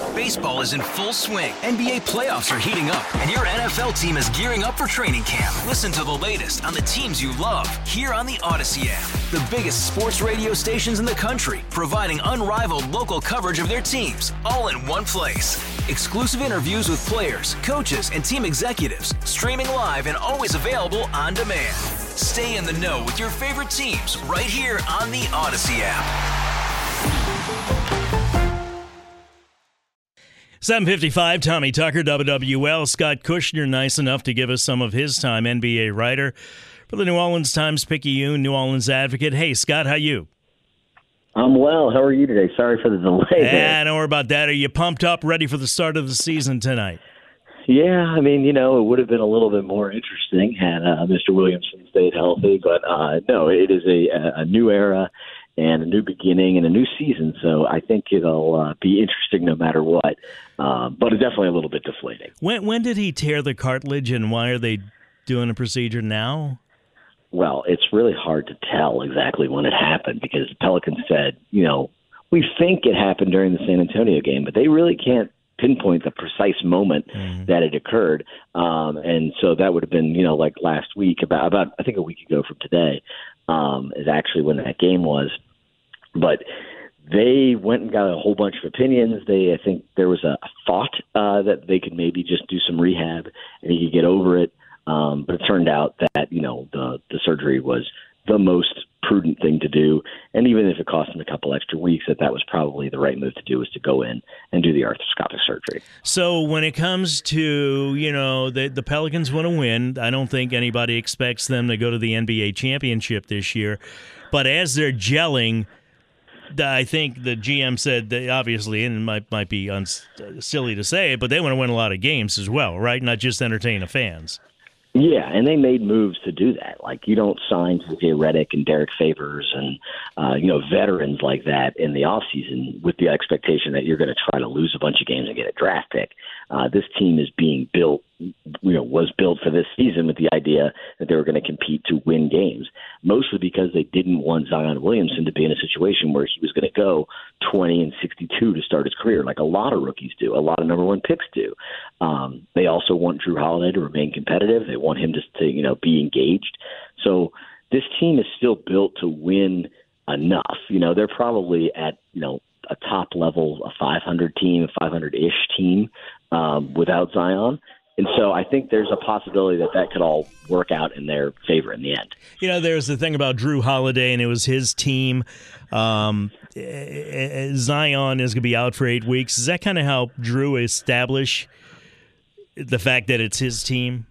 Baseball is in full swing. NBA playoffs are heating up, and your NFL team is gearing up for training camp. Listen to the latest on the teams you love here on the Odyssey app. The biggest sports radio stations in the country, providing unrivaled local coverage of their teams, all in one place. Exclusive interviews with players, coaches, and team executives, streaming live and always available on demand. Stay in the know with your favorite teams right here on the Odyssey app. 7:55, Tommy Tucker, WWL. Scott Kushner, nice enough to give us some of his time, NBA writer for the New Orleans Times-Picayune, New Orleans Advocate. Hey, Scott, how you? I'm well. How are you today? Sorry for the delay. Don't worry about that. Are you pumped up, ready for the start of the season tonight? Yeah, I mean, it would have been a little bit more interesting had Mr. Williamson stayed healthy. But, no, it is a new era and a new beginning and a new season. So I think it'll be interesting no matter what. But it's definitely a little bit deflating. When did he tear the cartilage, and why are they doing a procedure now? Well, it's really hard to tell exactly when it happened because the Pelicans said, we think it happened during the San Antonio game, but they really can't pinpoint the precise moment that it occurred. And so that would have been, like last week, about I think a week ago from today, is actually when that game was. But they went and got a whole bunch of opinions. I think there was a thought that they could maybe just do some rehab and he could get over it. But it turned out that, the surgery was the most prudent thing to do. And even if it cost him a couple extra weeks, that was probably the right move to do, was to go in and do the arthroscopic surgery. So when it comes to, the Pelicans want to win, I don't think anybody expects them to go to the NBA championship this year. But as they're gelling, I think the GM said they obviously, and it might be silly to say it, but they want to win a lot of games as well, right? Not just entertain the fans. Yeah, and they made moves to do that. Like, you don't sign J.J. Redick and Derek Favors and, veterans like that in the offseason with the expectation that you're going to try to lose a bunch of games and get a draft pick. This team is being built, was built for this season with the idea that they were going to compete to win games, mostly because they didn't want Zion Williamson to be in a situation where he was going to go 20-62 to start his career, like a lot of rookies do, a lot of number one picks do. They also want Drew Holiday to remain competitive. They want him to be engaged. So this team is still built to win enough. They're probably at, a top level, a 500 team, a 500-ish team without Zion. And so I think there's a possibility that could all work out in their favor in the end. There's the thing about Drew Holiday, and it was his team. Zion is going to be out for 8 weeks. Does that kind of help Drew establish the fact that it's his team?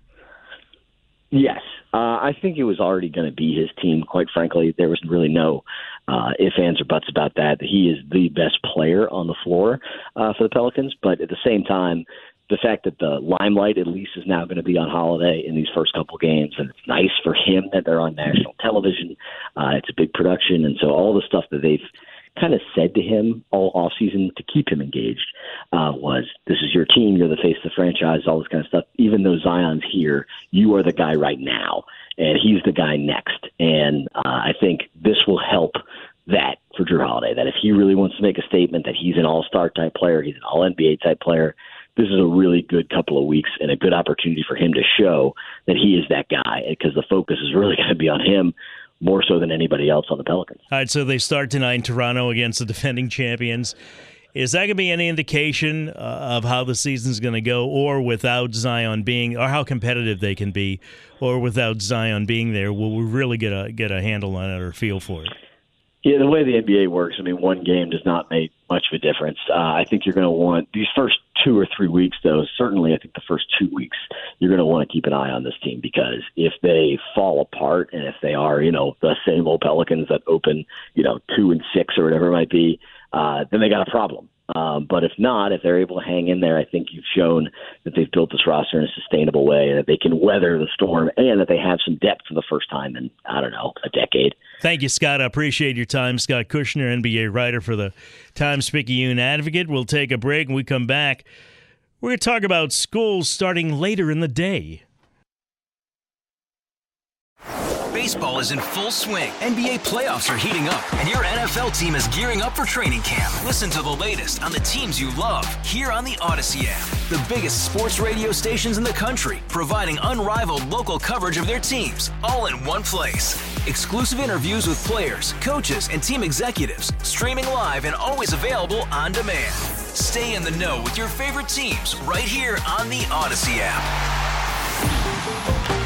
Yes. I think it was already going to be his team, quite frankly. There was really no ifs, ands, or buts about that. He is the best player on the floor for the Pelicans. But at the same time, the fact that the limelight at least is now going to be on Holiday in these first couple games, and it's nice for him that they're on national television. It's a big production, and so all the stuff that they've kind of said to him all offseason to keep him engaged was, this is your team, you're the face of the franchise, all this kind of stuff. Even though Zion's here, you are the guy right now, and he's the guy next. And I think this will help that for Drew Holiday, that if he really wants to make a statement that he's an all-star type player, he's an all-NBA type player, this is a really good couple of weeks and a good opportunity for him to show that he is that guy, because the focus is really going to be on him more so than anybody else on the Pelicans. All right, so they start tonight in Toronto against the defending champions. Is that going to be any indication of how the season's going to go, or without Zion being, or how competitive they can be, or without Zion being there? Will we really get a handle on it or feel for it? Yeah, the way the NBA works, one game does not make much of a difference. I think you're going to want these first 2 or 3 weeks, though. Certainly, I think the first 2 weeks, you're going to want to keep an eye on this team, because if they fall apart and if they are, the same old Pelicans that open, 2-6 or whatever it might be, then they got a problem. But if not, if they're able to hang in there, I think you've shown that they've built this roster in a sustainable way, that they can weather the storm, and that they have some depth for the first time in, a decade. Thank you, Scott. I appreciate your time. Scott Kushner, NBA writer for the Times-Picayune Advocate. We'll take a break. When we come back, we're going to talk about schools starting later in the day. Baseball is in full swing. NBA playoffs are heating up, and your NFL team is gearing up for training camp. Listen to the latest on the teams you love here on the Odyssey app. The biggest sports radio stations in the country, providing unrivaled local coverage of their teams, all in one place. Exclusive interviews with players, coaches, and team executives, streaming live and always available on demand. Stay in the know with your favorite teams right here on the Odyssey app.